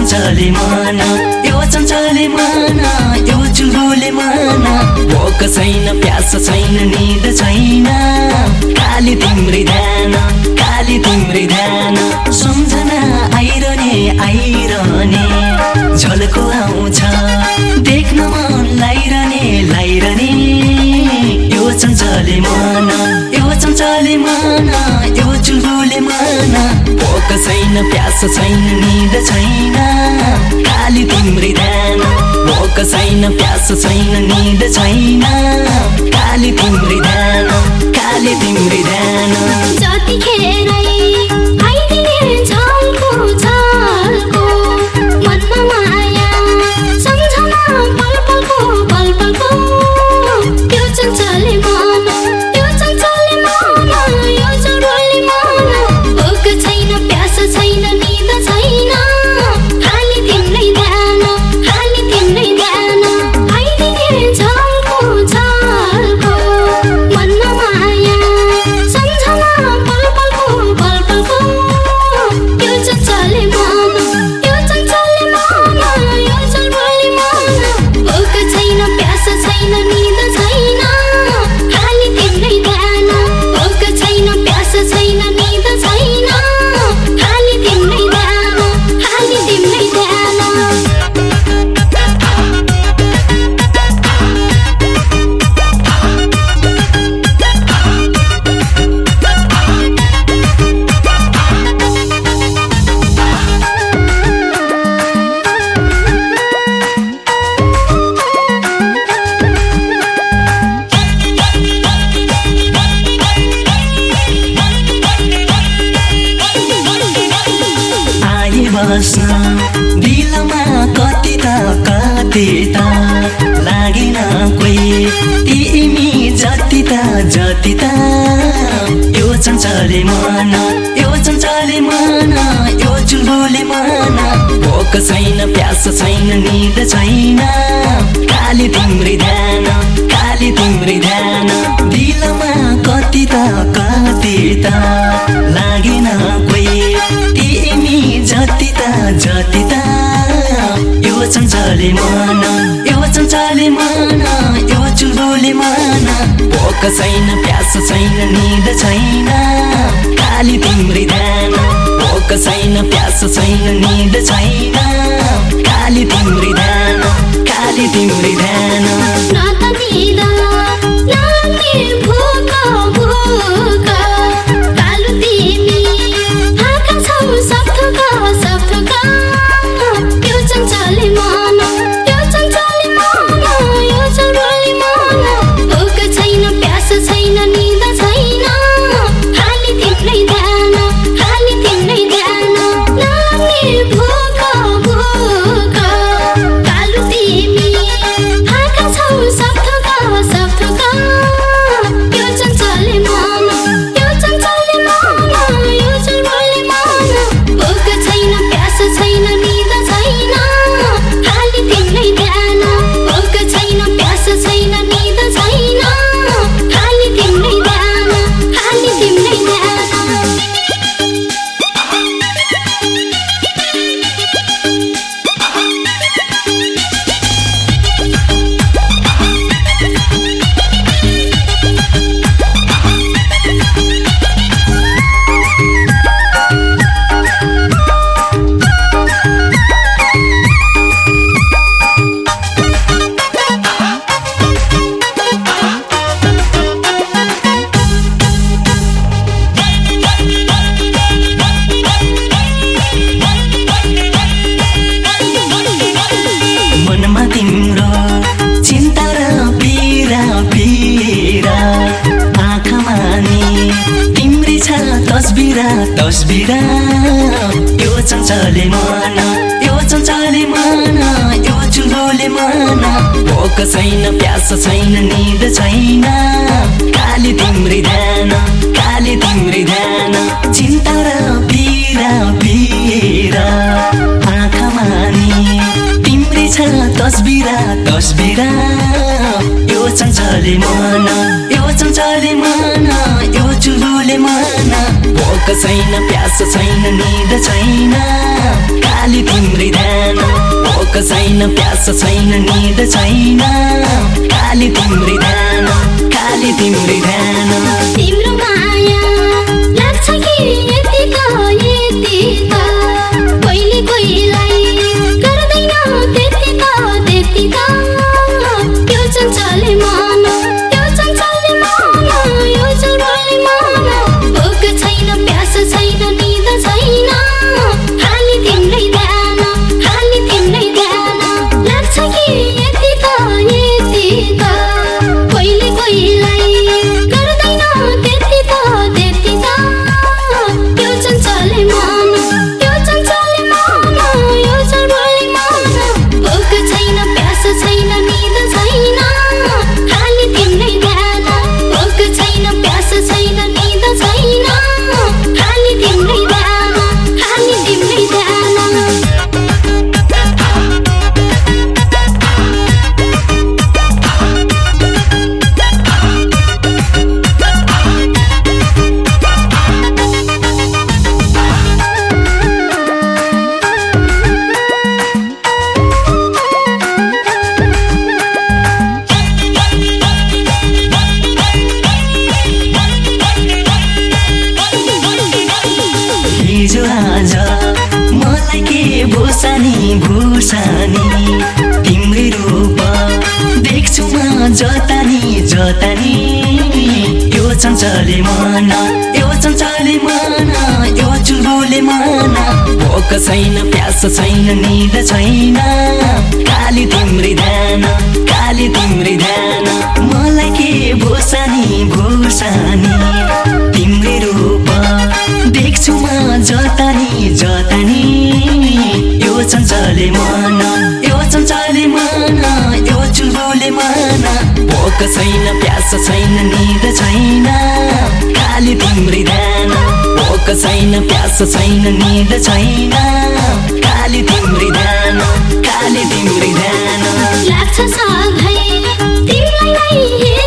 चञ्चले मन यो चञ्चले मन यो चुलबुले मन भोक छैन प्यास छैन निद छैन काली तिम्रै ध्यान काली तिम्रै ध्यान सम्झना आइरहने झल्को आउँछ देख्न मन लाइरहने यो चञ्चले मन यो चञ्चले मन यो चुलबुले मन भोक छैन प्यास छैन निद छैन काली तिम्रै ध्यान भोक छैन प्यास छैन निद छैन काली तिम्रै ध्यान काली तिम्रै ध्यान जतिखेरै आइदिने झल्को झल्को मनमा माया सम्झना पलपलको यो चञ्चले मन यो चञ्चले मन यो चुलबुले मन भोक छैन प्यास छैन निद छैन खाली तिम्रै ध्यान आइदिने झल्को झल्को मनमा माया सम्झना पलपलको यो चञ्चले मन यो चञ्चले मन यो चुलबुले मन भोक छैन प्यास छैन निद छैन खाली तिम्रै ध्यान भोक छैन प्यास छैन निद छैन खाली तिम्रै ध्यान बस्न दिलमा कति त लागेन कोही तिमी जति त यो चञ्चले मन यो चञ्चले मन यो चुलबुले मन भोक छैन प्यास छैन निद छैन काली तिम्रै ध्यान काली तिम्रै ध्यान दिलमा कति त लागेन कोही तिमी जति त यो चञ्चले मन यो चञ्चले मन यो चुलबुले मन भोक छैन प्यास छैन निद छैन काली तिम्रै ध्यान भोक छैन प्यास छैन निद छैन काली तिम्रै ध्यान काली तिम्रै ध्यान न त निद लाग्ने भोक कालु तिमी आँखा छौ सब यो चञ्चले मन यो चञ्चले मन यो चुलबुले मन भोक छैन प्यास छैन निद छैन खाली तिम्रै ध्यान लाग्ने भोक कालु तिमी आँखा छौ सब यो चञ्चले मन यो चञ्चले मन यो चुलबुले मन भोक छैन प्यास छैन निद छैन खाली तिम्रै ध्यान भोक छैन प्यास छैन निद छैन खाली तिम्रै ध्यान मनमा तिम्रो चिन्ता र पीरा आँखामा नि तिम्रै छ तस्बिरा यो चञ्चले मन यो चञ्चले मन यो चुलबुले मन भोक छैन प्यास छैन निद छैन काली तिम्रै ध्यान काली तिम्रै ध्यान चिन्ता र पीरा आँखामा नि तिम्रै छ तस्बिरा यो चञ्चले मन यो चञ्चले मन यो चुलबुले मन भोक छैन प्यास छैन निद छैन काली तिम्रै ध्यान भोक छैन प्यास छैन निद छैन काली तिम्रै ध्यान काली तिम्रै ध्यान तिम्रो माया लाग्छ कि यतिका यतिका कोहीले कोहीलाई गर्दैन त्यतिका त्यतिका यो चञ्चले मन यो चञ्चले मन यो चुरोले मन भोक छैन प्यास छैन निद छैन खाली तिम्रै ध्यान लाग्छ कि यतिका यतिका कोहीले कोहीलाई गर्दैन त्यतिका त्यतिका यो चञ्चले मन यो चञ्चले मन यो चुरोले मन भोक छैन प्यास छैन निद छैन खाली तिम्रै ध्यान भोक छैन प्यास छैन निद छैन खाली तिम्रै ध्यान खाली तिम्रै ध्यान हिजो आज मलाई के भुसानी भुसानी तिम्रै रूप देख्छु म जतानी जतानी यो चञ्चले मन यो चञ्चले मन यो चुलबुले मन भोक छैन प्यास छैन निद छैन काली तिम्रै ध्यान काली तिम्रै ध्यान मलाई के भुसानी भुसानी तिम्रै रूप देख्छु म जतानी जतानी यो चञ्चले मन यो चञ्चले मन यो चुलबुले मन भोक छैन प्यास छैन निद छैन काली तिम्रै ध्यान भोक छैन प्यास छैन निद छैन काली तिम्रै ध्यान काली तिम्रै ध्यान लाग्छ सधैँ तिमीलाई